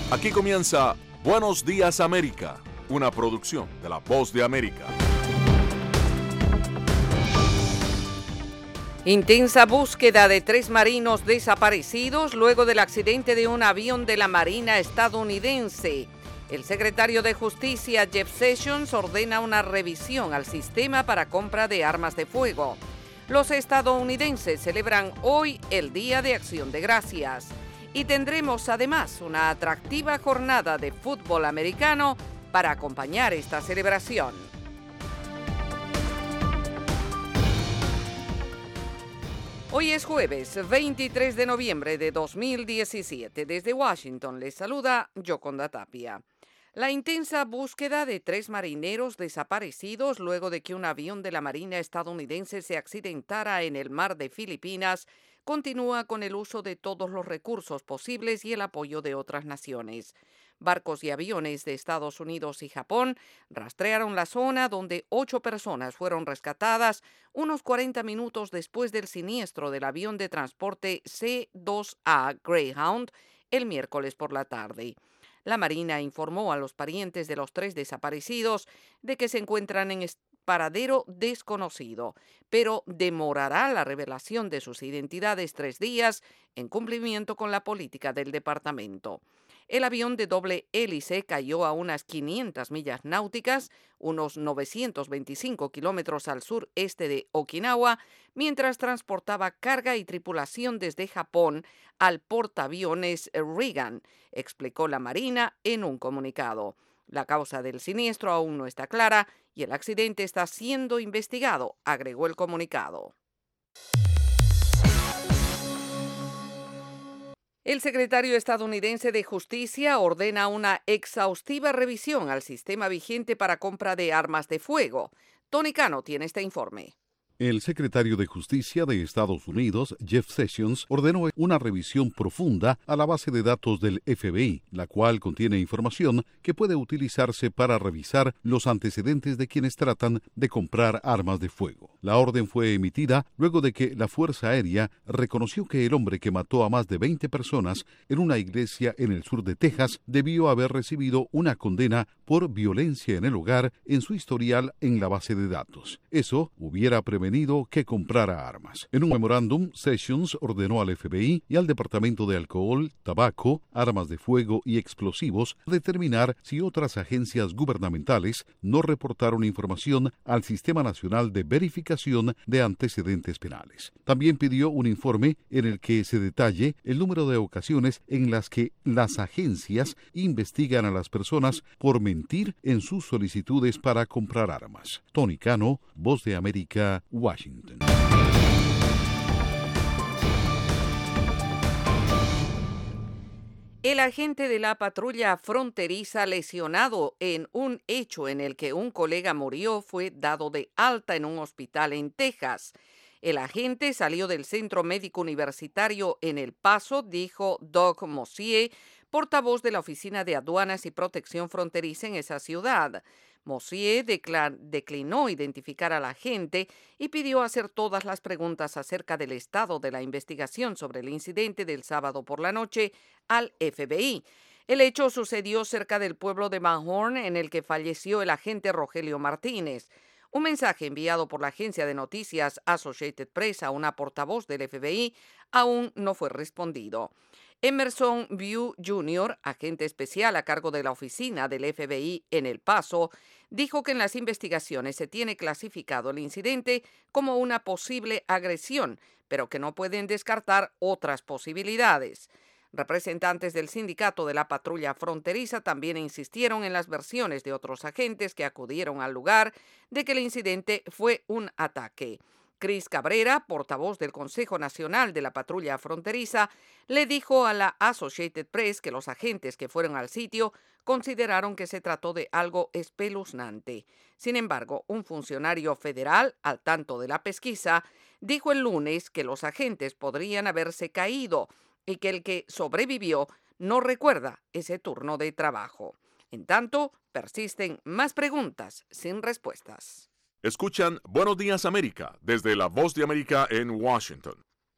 Aquí comienza Buenos Días América, una producción de La Voz de América. Intensa búsqueda de 3 marinos desaparecidos luego del accidente de un avión de la Marina estadounidense. El secretario de Justicia, Jeff Sessions, ordena una revisión al sistema para compra de armas de fuego. Los estadounidenses celebran hoy el Día de Acción de Gracias. Y tendremos además una atractiva jornada de fútbol americano para acompañar esta celebración. Hoy es jueves 23 de noviembre de 2017. Desde Washington les saluda Yoconda Tapia. La intensa búsqueda de 3 marineros desaparecidos luego de que un avión de la Marina estadounidense se accidentara en el mar de Filipinas continúa con el uso de todos los recursos posibles y el apoyo de otras naciones. Barcos y aviones de Estados Unidos y Japón rastrearon la zona donde 8 personas fueron rescatadas unos 40 minutos después del siniestro del avión de transporte C-2A Greyhound el miércoles por la tarde. La Marina informó a los parientes de los 3 desaparecidos de que se encuentran en paradero desconocido, pero demorará la revelación de sus identidades 3 días en cumplimiento con la política del departamento. El avión de doble hélice cayó a unas 500 millas náuticas, unos 925 kilómetros al sureste de Okinawa, mientras transportaba carga y tripulación desde Japón al portaaviones Reagan, explicó la Marina en un comunicado. La causa del siniestro aún no está clara y el accidente está siendo investigado, agregó el comunicado. El secretario estadounidense de Justicia ordena una exhaustiva revisión al sistema vigente para compra de armas de fuego. Tony Cano tiene este informe. El secretario de Justicia de Estados Unidos, Jeff Sessions, ordenó una revisión profunda a la base de datos del FBI, la cual contiene información que puede utilizarse para revisar los antecedentes de quienes tratan de comprar armas de fuego. La orden fue emitida luego de que la Fuerza Aérea reconoció que el hombre que mató a más de 20 personas en una iglesia en el sur de Texas debió haber recibido una condena por violencia en el hogar en su historial en la base de datos. Eso hubiera prevenido que comprara armas. En un memorándum, Sessions ordenó al FBI y al Departamento de Alcohol, Tabaco, Armas de Fuego y Explosivos determinar si otras agencias gubernamentales no reportaron información al Sistema Nacional de Verificación de Antecedentes Penales. También pidió un informe en el que se detalle el número de ocasiones en las que las agencias investigan a las personas por mentir en sus solicitudes para comprar armas. Tony Cano, Voz de América, Washington. El agente de la patrulla fronteriza lesionado en un hecho en el que un colega murió fue dado de alta en un hospital en Texas. El agente salió del centro médico universitario en El Paso, dijo Doug Mosier, portavoz de la Oficina de Aduanas y Protección Fronteriza en esa ciudad. Mosier declinó identificar al agente y pidió hacer todas las preguntas acerca del estado de la investigación sobre el incidente del sábado por la noche al FBI. El hecho sucedió cerca del pueblo de Van Horn, en el que falleció el agente Rogelio Martínez. Un mensaje enviado por la agencia de noticias Associated Press a una portavoz del FBI aún no fue respondido. Emerson View Jr., agente especial a cargo de la oficina del FBI en El Paso, dijo que en las investigaciones se tiene clasificado el incidente como una posible agresión, pero que no pueden descartar otras posibilidades. Representantes del sindicato de la patrulla fronteriza también insistieron en las versiones de otros agentes que acudieron al lugar de que el incidente fue un ataque. Chris Cabrera, portavoz del Consejo Nacional de la Patrulla Fronteriza, le dijo a la Associated Press que los agentes que fueron al sitio consideraron que se trató de algo espeluznante. Sin embargo, un funcionario federal al tanto de la pesquisa dijo el lunes que los agentes podrían haberse caído y que el que sobrevivió no recuerda ese turno de trabajo. En tanto, persisten más preguntas sin respuestas. Escuchan Buenos Días América desde La Voz de América en Washington.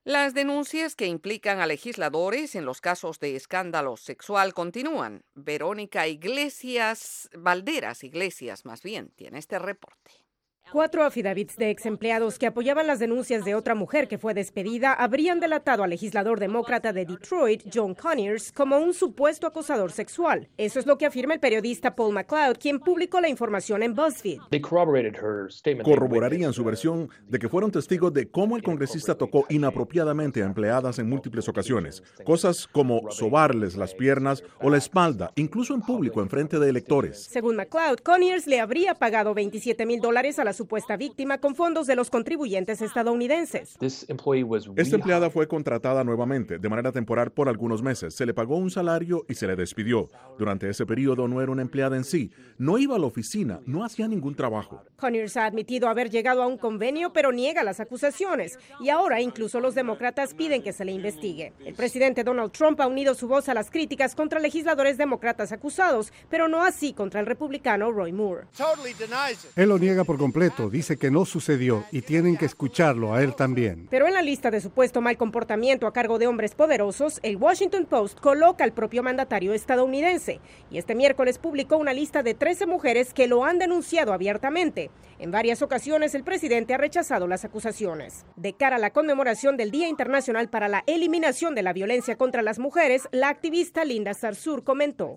Las denuncias que implican a legisladores en los casos de escándalo sexual continúan. Verónica Valderas Iglesias, más bien, tiene este reporte. 4 affidavits de ex empleados que apoyaban las denuncias de otra mujer que fue despedida habrían delatado al legislador demócrata de Detroit, John Conyers, como un supuesto acosador sexual. Eso es lo que afirma el periodista Paul McLeod, quien publicó la información en BuzzFeed. Corroborarían su versión de que fueron testigos de cómo el congresista tocó inapropiadamente a empleadas en múltiples ocasiones. Cosas como sobarles las piernas o la espalda, incluso en público, en frente de electores. Según McLeod, Conyers le habría pagado $27,000 a la supuesta víctima con fondos de los contribuyentes estadounidenses. Esta empleada fue contratada nuevamente, de manera temporal por algunos meses. Se le pagó un salario y se le despidió. Durante ese periodo no era una empleada en sí. No iba a la oficina, no hacía ningún trabajo. Conyers ha admitido haber llegado a un convenio, pero niega las acusaciones. Y ahora incluso los demócratas piden que se le investigue. El presidente Donald Trump ha unido su voz a las críticas contra legisladores demócratas acusados, pero no así contra el republicano Roy Moore. Él lo niega por completo. Dice que no sucedió y tienen que escucharlo a él también. Pero en la lista de supuesto mal comportamiento a cargo de hombres poderosos, el Washington Post coloca al propio mandatario estadounidense. Y este miércoles publicó una lista de 13 mujeres que lo han denunciado abiertamente. En varias ocasiones el presidente ha rechazado las acusaciones. De cara a la conmemoración del Día Internacional para la Eliminación de la Violencia contra las Mujeres, la activista Linda Sarsour comentó: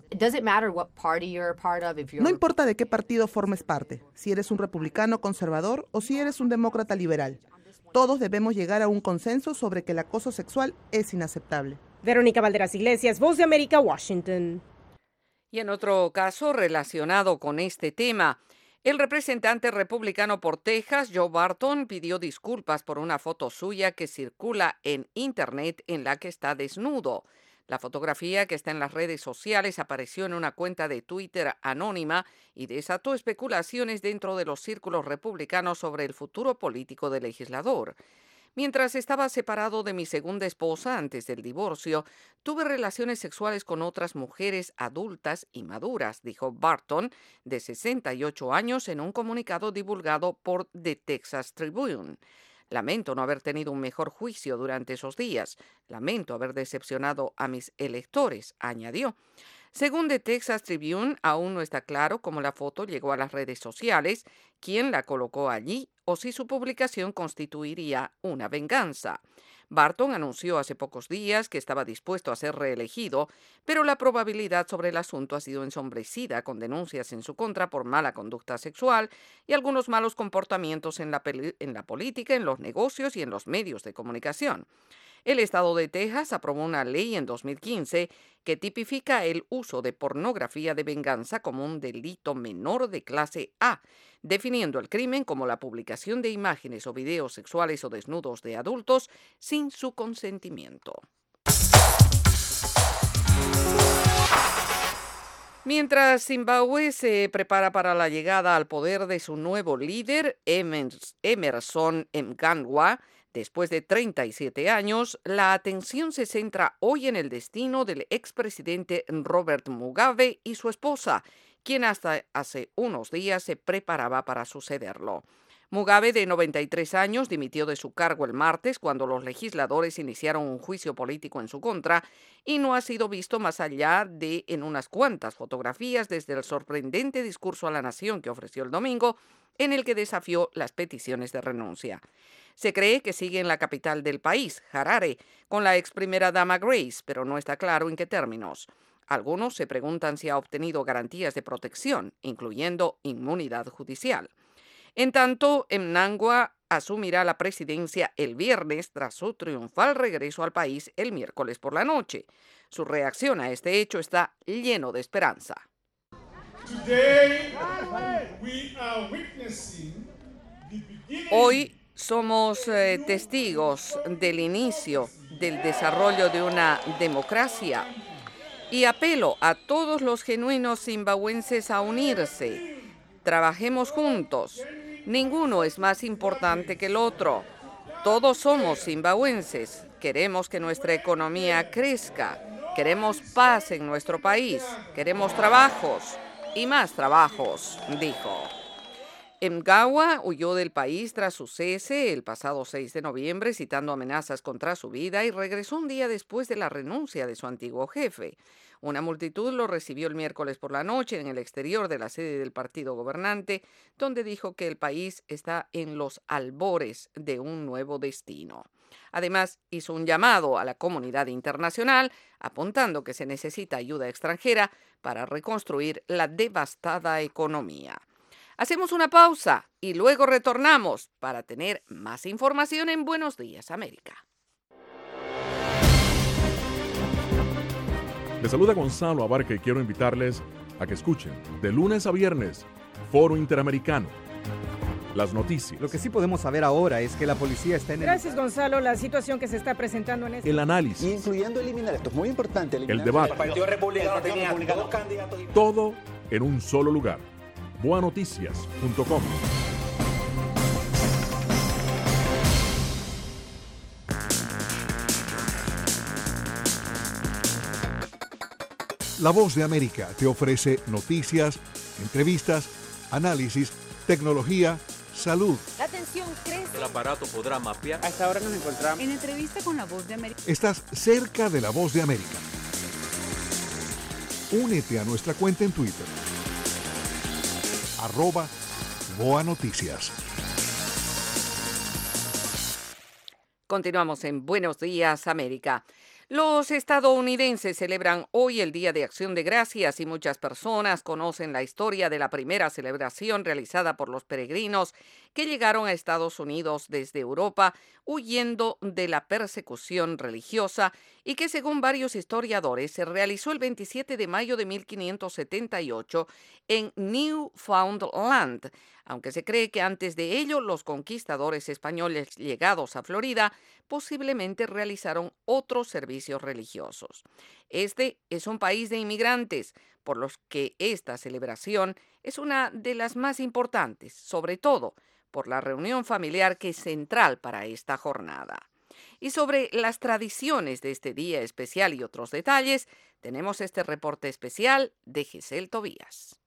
No importa de qué partido formes parte, si eres un republicano conservador o si eres un demócrata liberal. Todos debemos llegar a un consenso sobre que el acoso sexual es inaceptable. Verónica Valderas Iglesias, Voz de América, Washington. Y en otro caso relacionado con este tema, el representante republicano por Texas, Joe Barton, pidió disculpas por una foto suya que circula en Internet en la que está desnudo. La fotografía, que está en las redes sociales, apareció en una cuenta de Twitter anónima y desató especulaciones dentro de los círculos republicanos sobre el futuro político del legislador. Mientras estaba separado de mi segunda esposa antes del divorcio, tuve relaciones sexuales con otras mujeres adultas y maduras, dijo Barton, de 68 años, en un comunicado divulgado por The Texas Tribune. Lamento no haber tenido un mejor juicio durante esos días. Lamento haber decepcionado a mis electores, añadió. Según The Texas Tribune, aún no está claro cómo la foto llegó a las redes sociales, quién la colocó allí o si su publicación constituiría una venganza. Barton anunció hace pocos días que estaba dispuesto a ser reelegido, pero la probabilidad sobre el asunto ha sido ensombrecida con denuncias en su contra por mala conducta sexual y algunos malos comportamientos en la política, en los negocios y en los medios de comunicación. El estado de Texas aprobó una ley en 2015 que tipifica el uso de pornografía de venganza como un delito menor de clase A, definiendo el crimen como la publicación de imágenes o videos sexuales o desnudos de adultos sin su consentimiento. Mientras Zimbabue se prepara para la llegada al poder de su nuevo líder, Emmerson Mnangagwa, después de 37 años, la atención se centra hoy en el destino del expresidente Robert Mugabe y su esposa, quien hasta hace unos días se preparaba para sucederlo. Mugabe, de 93 años, dimitió de su cargo el martes cuando los legisladores iniciaron un juicio político en su contra y no ha sido visto más allá de en unas cuantas fotografías desde el sorprendente discurso a la nación que ofreció el domingo, en el que desafió las peticiones de renuncia. Se cree que sigue en la capital del país, Harare, con la ex primera dama Grace, pero no está claro en qué términos. Algunos se preguntan si ha obtenido garantías de protección, incluyendo inmunidad judicial. En tanto, Mnangagwa asumirá la presidencia el viernes tras su triunfal regreso al país el miércoles por la noche. Su reacción a este hecho está lleno de esperanza. Hoy somos testigos del inicio del desarrollo de una democracia y apelo a todos los genuinos zimbabuenses a unirse. Trabajemos juntos. Ninguno es más importante que el otro. Todos somos zimbabuenses. Queremos que nuestra economía crezca. Queremos paz en nuestro país. Queremos trabajos y más trabajos, dijo. Mgawa huyó del país tras su cese el pasado 6 de noviembre, citando amenazas contra su vida, y regresó un día después de la renuncia de su antiguo jefe. Una multitud lo recibió el miércoles por la noche en el exterior de la sede del partido gobernante, donde dijo que el país está en los albores de un nuevo destino. Además, hizo un llamado a la comunidad internacional, apuntando que se necesita ayuda extranjera para reconstruir la devastada economía. Hacemos una pausa y luego retornamos para tener más información en Buenos Días, América. Les saluda Gonzalo Abarca y quiero invitarles a que escuchen de lunes a viernes Foro Interamericano. Las noticias. Lo que sí podemos saber ahora es que la policía está en Gracias, Gonzalo. La situación que se está presentando en este... El análisis. Incluyendo eliminar, esto es muy importante. El debate. El Partido Republicano tenía dos candidatos. Todo en un solo lugar. boanoticias.com. La Voz de América te ofrece noticias, entrevistas, análisis, tecnología, salud. La tensión crece. El aparato podrá mapear. A esta hora nos encontramos en entrevista con La Voz de América. Estás cerca de La Voz de América. Únete a nuestra cuenta en Twitter. @BoaNoticias. Continuamos en Buenos Días, América. Los estadounidenses celebran hoy el Día de Acción de Gracias y muchas personas conocen la historia de la primera celebración realizada por los peregrinos que llegaron a Estados Unidos desde Europa huyendo de la persecución religiosa y que, según varios historiadores, se realizó el 27 de mayo de 1578 en Newfoundland, aunque se cree que antes de ello los conquistadores españoles llegados a Florida posiblemente realizaron otros servicios religiosos. Este es un país de inmigrantes, por los que esta celebración es una de las más importantes, sobre todo por la reunión familiar que es central para esta jornada. Y sobre las tradiciones de este día especial y otros detalles, tenemos este reporte especial de Giselle Tobías.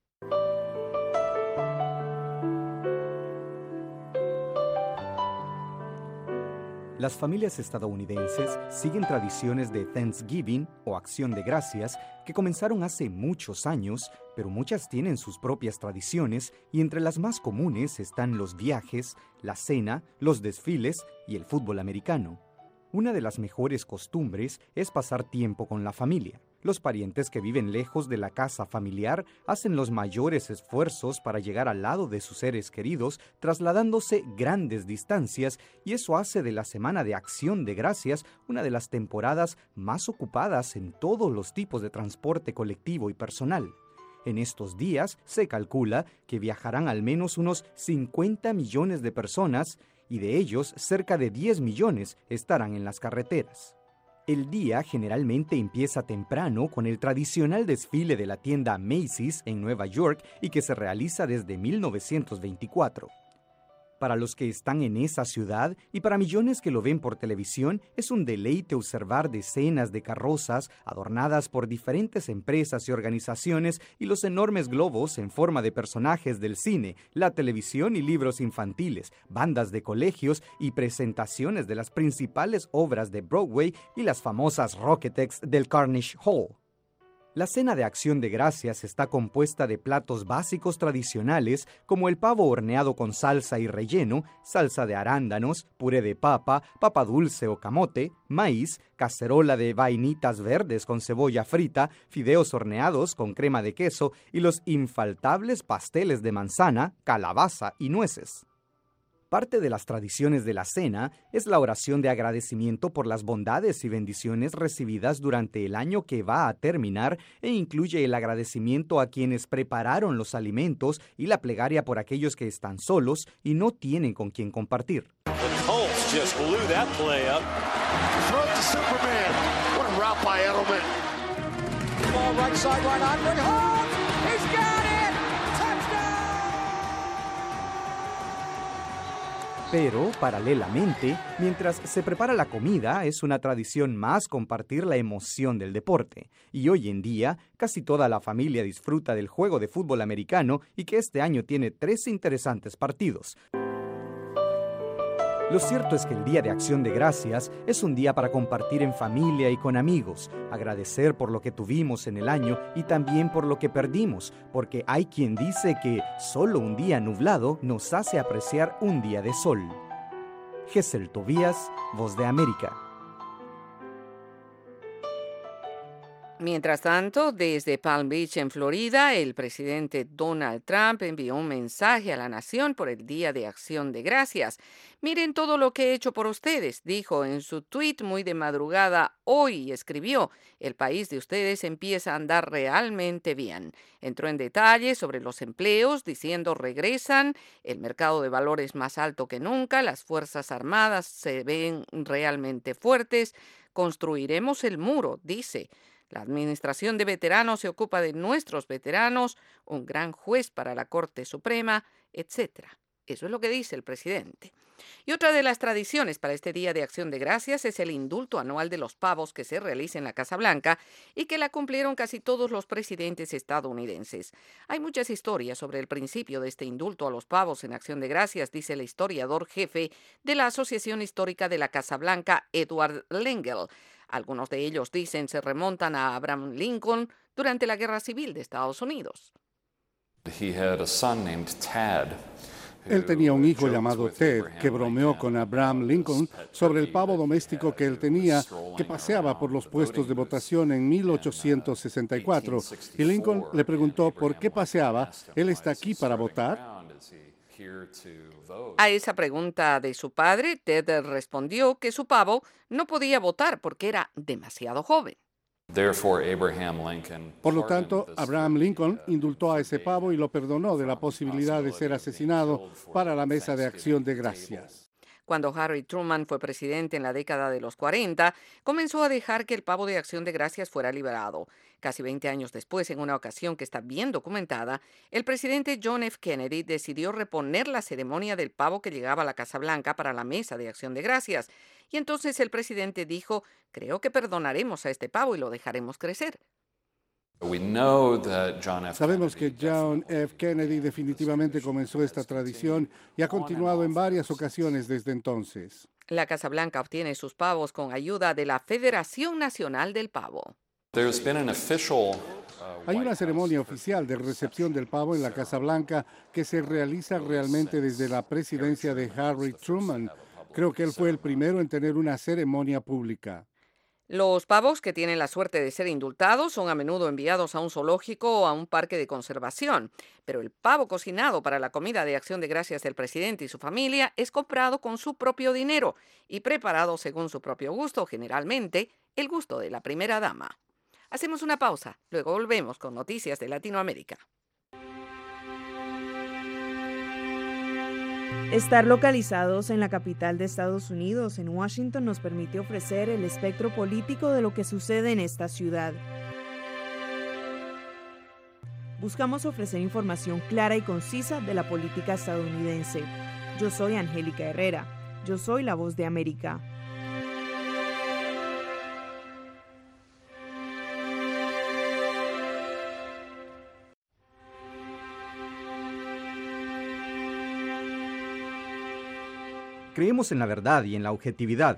Las familias estadounidenses siguen tradiciones de Thanksgiving o Acción de Gracias que comenzaron hace muchos años, pero muchas tienen sus propias tradiciones y entre las más comunes están los viajes, la cena, los desfiles y el fútbol americano. Una de las mejores costumbres es pasar tiempo con la familia. Los parientes que viven lejos de la casa familiar hacen los mayores esfuerzos para llegar al lado de sus seres queridos, trasladándose grandes distancias, y eso hace de la Semana de Acción de Gracias una de las temporadas más ocupadas en todos los tipos de transporte colectivo y personal. En estos días se calcula que viajarán al menos unos 50 millones de personas, y de ellos cerca de 10 millones estarán en las carreteras. El día generalmente empieza temprano con el tradicional desfile de la tienda Macy's en Nueva York y que se realiza desde 1924. Para los que están en esa ciudad y para millones que lo ven por televisión, es un deleite observar decenas de carrozas adornadas por diferentes empresas y organizaciones y los enormes globos en forma de personajes del cine, la televisión y libros infantiles, bandas de colegios y presentaciones de las principales obras de Broadway y las famosas Rockettes del Carnegie Hall. La cena de Acción de Gracias está compuesta de platos básicos tradicionales como el pavo horneado con salsa y relleno, salsa de arándanos, puré de papa, papa dulce o camote, maíz, cacerola de vainitas verdes con cebolla frita, fideos horneados con crema de queso y los infaltables pasteles de manzana, calabaza y nueces. Parte de las tradiciones de la cena es la oración de agradecimiento por las bondades y bendiciones recibidas durante el año que va a terminar e incluye el agradecimiento a quienes prepararon los alimentos y la plegaria por aquellos que están solos y no tienen con quien compartir. Pero, paralelamente, mientras se prepara la comida, es una tradición más compartir la emoción del deporte. Y hoy en día, casi toda la familia disfruta del juego de fútbol americano y que este año tiene 3 interesantes partidos. Lo cierto es que el Día de Acción de Gracias es un día para compartir en familia y con amigos, agradecer por lo que tuvimos en el año y también por lo que perdimos, porque hay quien dice que solo un día nublado nos hace apreciar un día de sol. Gesell Tobías, Voz de América. Mientras tanto, desde Palm Beach, en Florida, el presidente Donald Trump envió un mensaje a la nación por el Día de Acción de Gracias. Miren todo lo que he hecho por ustedes, dijo en su tuit muy de madrugada hoy, y escribió, el país de ustedes empieza a andar realmente bien. Entró en detalles sobre los empleos, diciendo regresan, el mercado de valores más alto que nunca, las Fuerzas Armadas se ven realmente fuertes, construiremos el muro, dice. La Administración de Veteranos se ocupa de nuestros veteranos, un gran juez para la Corte Suprema, etc. Eso es lo que dice el presidente. Y otra de las tradiciones para este Día de Acción de Gracias es el indulto anual de los pavos que se realiza en la Casa Blanca y que la cumplieron casi todos los presidentes estadounidenses. Hay muchas historias sobre el principio de este indulto a los pavos en Acción de Gracias, dice el historiador jefe de la Asociación Histórica de la Casa Blanca, Edward Lengel. Algunos de ellos dicen se remontan a Abraham Lincoln durante la Guerra Civil de Estados Unidos. Él tenía un hijo llamado Ted que bromeó con Abraham Lincoln sobre el pavo doméstico que él tenía, que paseaba por los puestos de votación en 1864. Y Lincoln le preguntó por qué paseaba. ¿Él está aquí para votar? A esa pregunta de su padre, Ted respondió que su pavo no podía votar porque era demasiado joven. Por lo tanto, Abraham Lincoln indultó a ese pavo y lo perdonó de la posibilidad de ser asesinado para la mesa de Acción de Gracias. Cuando Harry Truman fue presidente en la década de los 40, comenzó a dejar que el pavo de Acción de Gracias fuera liberado. Casi 20 años después, en una ocasión que está bien documentada, el presidente John F. Kennedy decidió reponer la ceremonia del pavo que llegaba a la Casa Blanca para la mesa de Acción de Gracias. Y entonces el presidente dijo, creo que perdonaremos a este pavo y lo dejaremos crecer. Sabemos que John F. Kennedy definitivamente comenzó esta tradición y ha continuado en varias ocasiones desde entonces. La Casa Blanca obtiene sus pavos con ayuda de la Federación Nacional del Pavo. Hay una ceremonia oficial de recepción del pavo en la Casa Blanca que se realiza realmente desde la presidencia de Harry Truman. Creo que él fue el primero en tener una ceremonia pública. Los pavos que tienen la suerte de ser indultados son a menudo enviados a un zoológico o a un parque de conservación, pero el pavo cocinado para la comida de Acción de Gracias del presidente y su familia es comprado con su propio dinero y preparado según su propio gusto, generalmente el gusto de la primera dama. Hacemos una pausa, luego volvemos con noticias de Latinoamérica. Estar localizados en la capital de Estados Unidos, en Washington, nos permite ofrecer el espectro político de lo que sucede en esta ciudad. Buscamos ofrecer información clara y concisa de la política estadounidense. Yo soy Angélica Herrera. Yo soy la Voz de América. Creemos en la verdad y en la objetividad.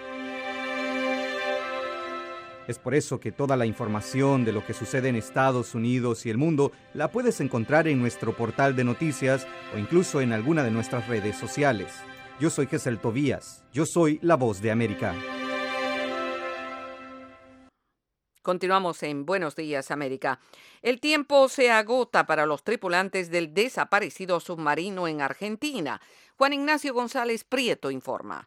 Es por eso que toda la información de lo que sucede en Estados Unidos y el mundo la puedes encontrar en nuestro portal de noticias o incluso en alguna de nuestras redes sociales. Yo soy Gesell Tobías. Yo soy la Voz de América. Continuamos en Buenos Días, América. El tiempo se agota para los tripulantes del desaparecido submarino en Argentina. Juan Ignacio González Prieto informa.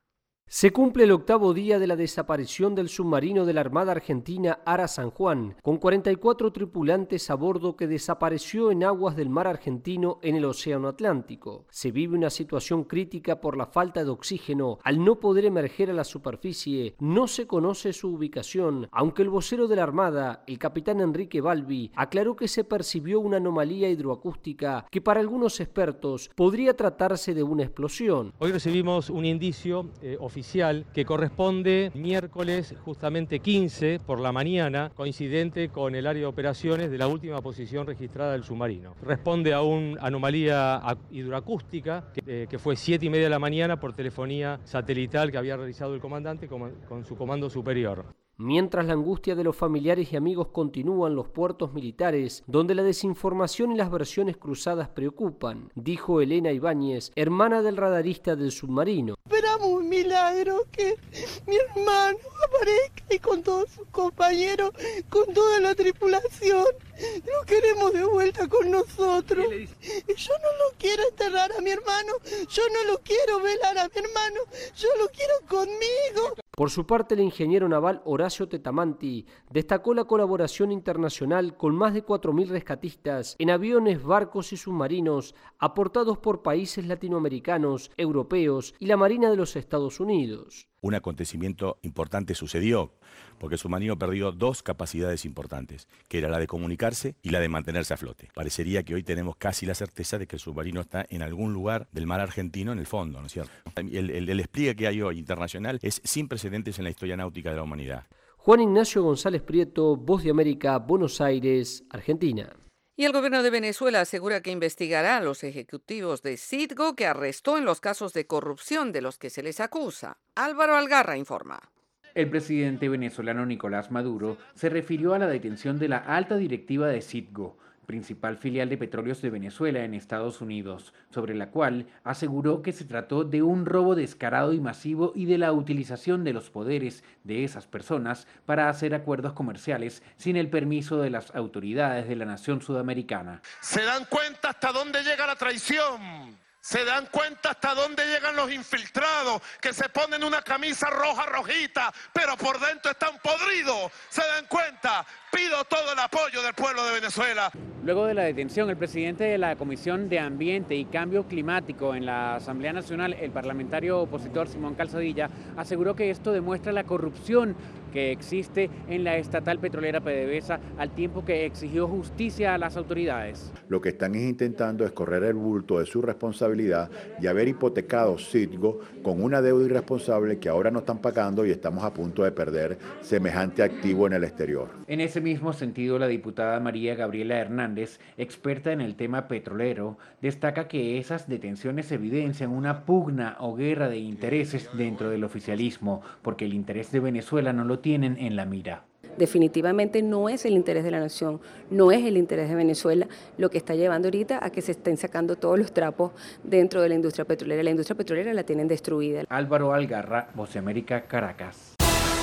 Se cumple el 8º día de la desaparición del submarino de la Armada Argentina Ara San Juan, con 44 tripulantes a bordo que desapareció en aguas del mar argentino en el Océano Atlántico. Se vive una situación crítica por la falta de oxígeno. Al no poder emerger a la superficie, no se conoce su ubicación, aunque el vocero de la Armada, el capitán Enrique Balbi, aclaró que se percibió una anomalía hidroacústica que para algunos expertos podría tratarse de una explosión. Hoy recibimos un indicio oficial que corresponde miércoles justamente 15 por la mañana, coincidente con el área de operaciones de la última posición registrada del submarino. Responde a una anomalía hidroacústica que fue 7:30 de la mañana por telefonía satelital que había realizado el comandante con su comando superior. Mientras la angustia de los familiares y amigos continúa en los puertos militares, donde la desinformación y las versiones cruzadas preocupan, dijo Elena Ibáñez, hermana del radarista del submarino. Esperamos un milagro, que mi hermano aparezca y con todos sus compañeros, con toda la tripulación. Lo queremos de vuelta con nosotros. Yo no lo quiero enterrar a mi hermano, yo no lo quiero velar a mi hermano, yo lo quiero conmigo. Por su parte, el ingeniero naval Horacio Tetamanti destacó la colaboración internacional con más de 4.000 rescatistas en aviones, barcos y submarinos aportados por países latinoamericanos, europeos y la Marina de los Estados Unidos. Un acontecimiento importante sucedió, porque el submarino perdió dos capacidades importantes, que era la de comunicarse y la de mantenerse a flote. Parecería que hoy tenemos casi la certeza de que el submarino está en algún lugar del mar argentino en el fondo, ¿no es cierto? El despliegue que hay hoy internacional es sin precedentes en la historia náutica de la humanidad. Juan Ignacio González Prieto, Voz de América, Buenos Aires, Argentina. Y el gobierno de Venezuela asegura que investigará a los ejecutivos de Citgo que arrestó en los casos de corrupción de los que se les acusa. Álvaro Algarra informa. El presidente venezolano Nicolás Maduro se refirió a la detención de la alta directiva de Citgo, principal filial de Petróleos de Venezuela en Estados Unidos, sobre la cual aseguró que se trató de un robo descarado y masivo y de la utilización de los poderes de esas personas para hacer acuerdos comerciales sin el permiso de las autoridades de la nación sudamericana. ¿Se dan cuenta hasta dónde llega la traición? ¿Se dan cuenta hasta dónde llegan los infiltrados que se ponen una camisa roja rojita, pero por dentro están podridos? ¿Se dan cuenta? Pido todo el apoyo del pueblo de Venezuela. Luego de la detención, el presidente de la Comisión de Ambiente y Cambio Climático en la Asamblea Nacional, el parlamentario opositor Simón Calzadilla, aseguró que esto demuestra la corrupción que existe en la estatal petrolera PDVSA, al tiempo que exigió justicia a las autoridades. Lo que están intentando es correr el bulto de su responsabilidad y haber hipotecado Citgo con una deuda irresponsable que ahora no están pagando y estamos a punto de perder semejante activo en el exterior. En ese mismo sentido, la diputada María Gabriela Hernández, experta en el tema petrolero, destaca que esas detenciones evidencian una pugna o guerra de intereses dentro del oficialismo, porque el interés de Venezuela no lo tienen en la mira. Definitivamente no es el interés de la nación, no es el interés de Venezuela lo que está llevando ahorita a que se estén sacando todos los trapos dentro de la industria petrolera. La industria petrolera la tienen destruida. Álvaro Algarra, Voz de América, Caracas.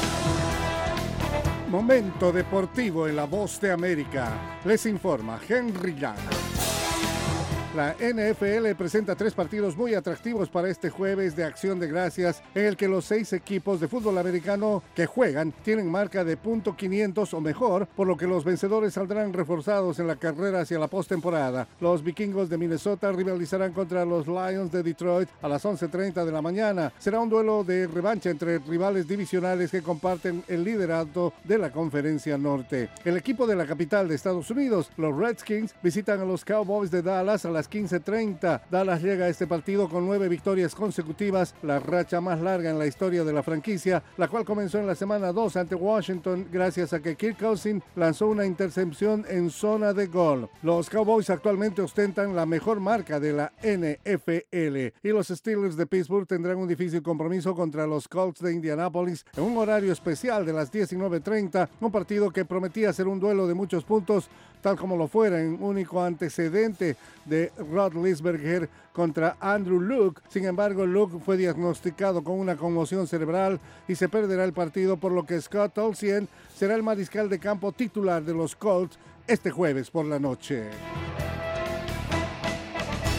Momento deportivo en la Voz de América. Les informa Henry Llana. La NFL presenta 3 partidos muy atractivos para este jueves de Acción de Gracias, en el que los 6 equipos de fútbol americano que juegan tienen marca de .500 o mejor, por lo que los vencedores saldrán reforzados en la carrera hacia la postemporada. Los vikingos de Minnesota rivalizarán contra los Lions de Detroit a las 11:30 de la mañana. Será un duelo de revancha entre rivales divisionales que comparten el liderato de la Conferencia Norte. El equipo de la capital de Estados Unidos, los Redskins, visitan a los Cowboys de Dallas a las 15:30. Dallas llega a este partido con 9 victorias consecutivas, la racha más larga en la historia de la franquicia, la cual comenzó en la semana 2 ante Washington gracias a que Kirk Cousins lanzó una intercepción en zona de gol. Los Cowboys actualmente ostentan la mejor marca de la NFL y los Steelers de Pittsburgh tendrán un difícil compromiso contra los Colts de Indianápolis en un horario especial de las 19:30, un partido que prometía ser un duelo de muchos puntos, tal como lo fuera en único antecedente de Rod Lisberger contra Andrew Luck. Sin embargo, Luck fue diagnosticado con una conmoción cerebral y se perderá el partido, por lo que Scott Tolzien será el mariscal de campo titular de los Colts este jueves por la noche.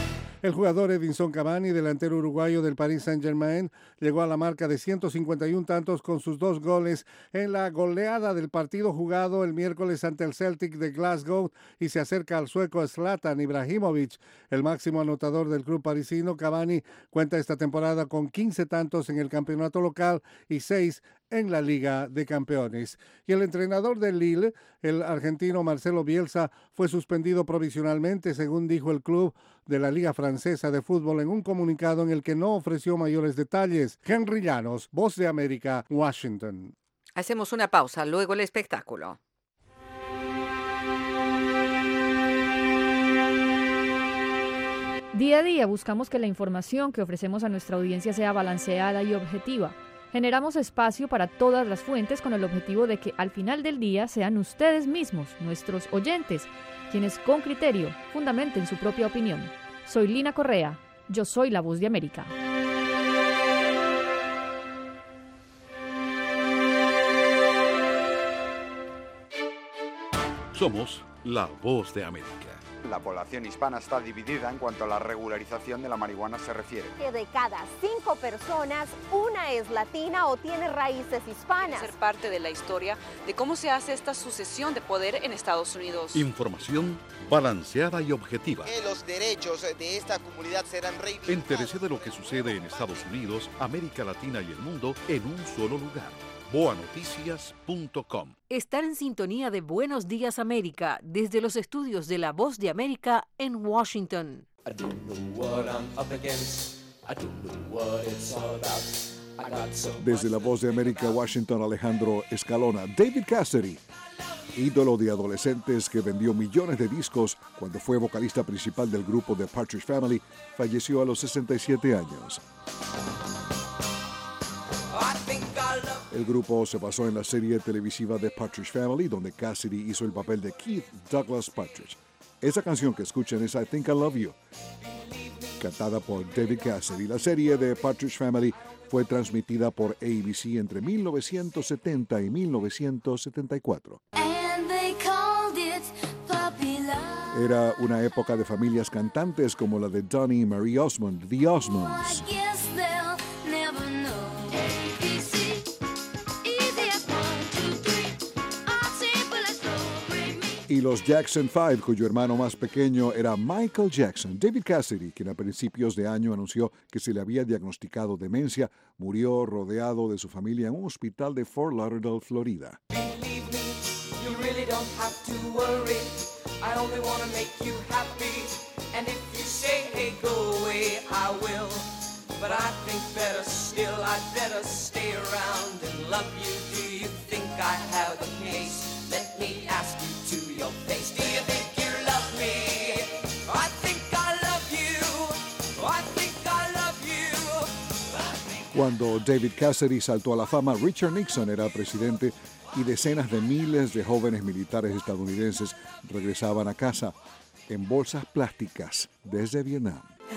El jugador Edinson Cavani, delantero uruguayo del Paris Saint-Germain, llegó a la marca de 151 tantos con sus 2 goles en la goleada del partido jugado el miércoles ante el Celtic de Glasgow y se acerca al sueco Zlatan Ibrahimovic, el máximo anotador del club parisino. Cavani cuenta esta temporada con 15 tantos en el campeonato local y 6 en la Liga de Campeones. Y el entrenador del Lille, el argentino Marcelo Bielsa, fue suspendido provisionalmente, según dijo el club de la Liga Francesa de Fútbol en un comunicado en el que no ofreció mayores detalles. Henry Llanos, Voz de América, Washington. Hacemos una pausa, luego el espectáculo. Día a día buscamos que la información que ofrecemos a nuestra audiencia sea balanceada y objetiva. Generamos espacio para todas las fuentes con el objetivo de que al final del día sean ustedes mismos, nuestros oyentes, quienes con criterio fundamenten su propia opinión. Soy Lina Correa, yo soy la Voz de América. Somos la Voz de América. La población hispana está dividida en cuanto a la regularización de la marihuana se refiere. Que de cada 5 personas, una es latina o tiene raíces hispanas. Ser parte de la historia de cómo se hace esta sucesión de poder en Estados Unidos. Información balanceada y objetiva. Que los derechos de esta comunidad serán reivindicados. Entérese de lo que sucede en Estados Unidos, América Latina y el mundo en un solo lugar. boanoticias.com. Estar en sintonía de Buenos Días América desde los estudios de La Voz de América en Washington. Desde La Voz de América, Washington, Alejandro Escalona. David Cassidy, ídolo de adolescentes que vendió millones de discos cuando fue vocalista principal del grupo The Partridge Family, falleció a los 67 años. El grupo se basó en la serie televisiva The Partridge Family, donde Cassidy hizo el papel de Keith Douglas Partridge. Esa canción que escuchan es I Think I Love You, cantada por David Cassidy. La serie The Partridge Family fue transmitida por ABC entre 1970 y 1974. Era una época de familias cantantes como la de Donny y Marie Osmond, The Osmonds. Y los Jackson 5, cuyo hermano más pequeño era Michael Jackson. David Cassidy, quien a principios de año anunció que se le había diagnosticado demencia, murió rodeado de su familia en un hospital de Fort Lauderdale, Florida. Let me ask you to your face. Do you think you love me? I think I love you. I think I love you. Cuando David Cassidy saltó a la fama, Richard Nixon era presidente y decenas de miles de jóvenes militares estadounidenses regresaban a casa en bolsas plásticas desde Vietnam.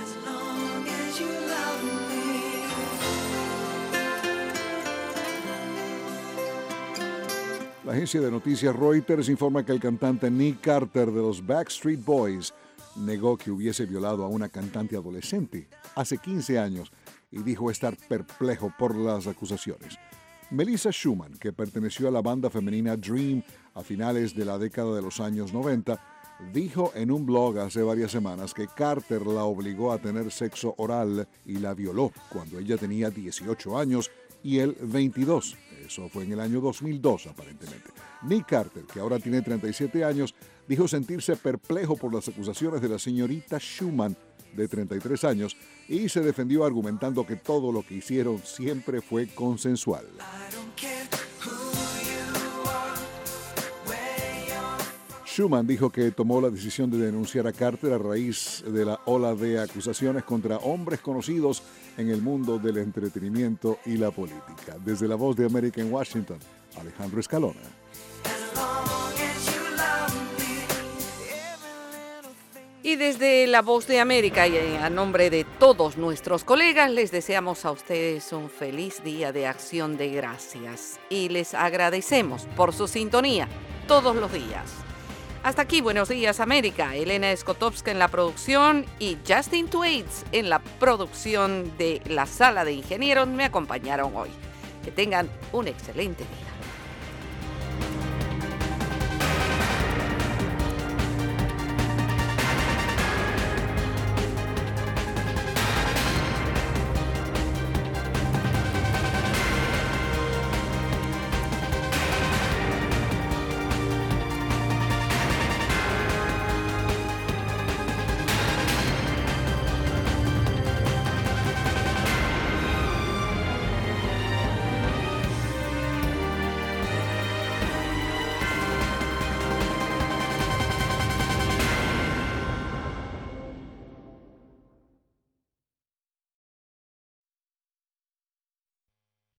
La agencia de noticias Reuters informa que el cantante Nick Carter de los Backstreet Boys negó que hubiese violado a una cantante adolescente hace 15 años y dijo estar perplejo por las acusaciones. Melissa Schumann, que perteneció a la banda femenina Dream a finales de la década de los años 90, dijo en un blog hace varias semanas que Carter la obligó a tener sexo oral y la violó cuando ella tenía 18 años y él 22. Eso fue en el año 2002, aparentemente. Nick Carter, que ahora tiene 37 años, dijo sentirse perplejo por las acusaciones de la señorita Schumann, de 33 años, y se defendió argumentando que todo lo que hicieron siempre fue consensual. Schumann dijo que tomó la decisión de denunciar a Carter a raíz de la ola de acusaciones contra hombres conocidos en el mundo del entretenimiento y la política. Desde La Voz de América en Washington, Alejandro Escalona. Y desde La Voz de América y a nombre de todos nuestros colegas, les deseamos a ustedes un feliz día de Acción de Gracias y les agradecemos por su sintonía todos los días. Hasta aquí, Buenos Días América. Elena Skotowska en la producción y Justin Twaits en la producción de la Sala de Ingenieros me acompañaron hoy. Que tengan un excelente día.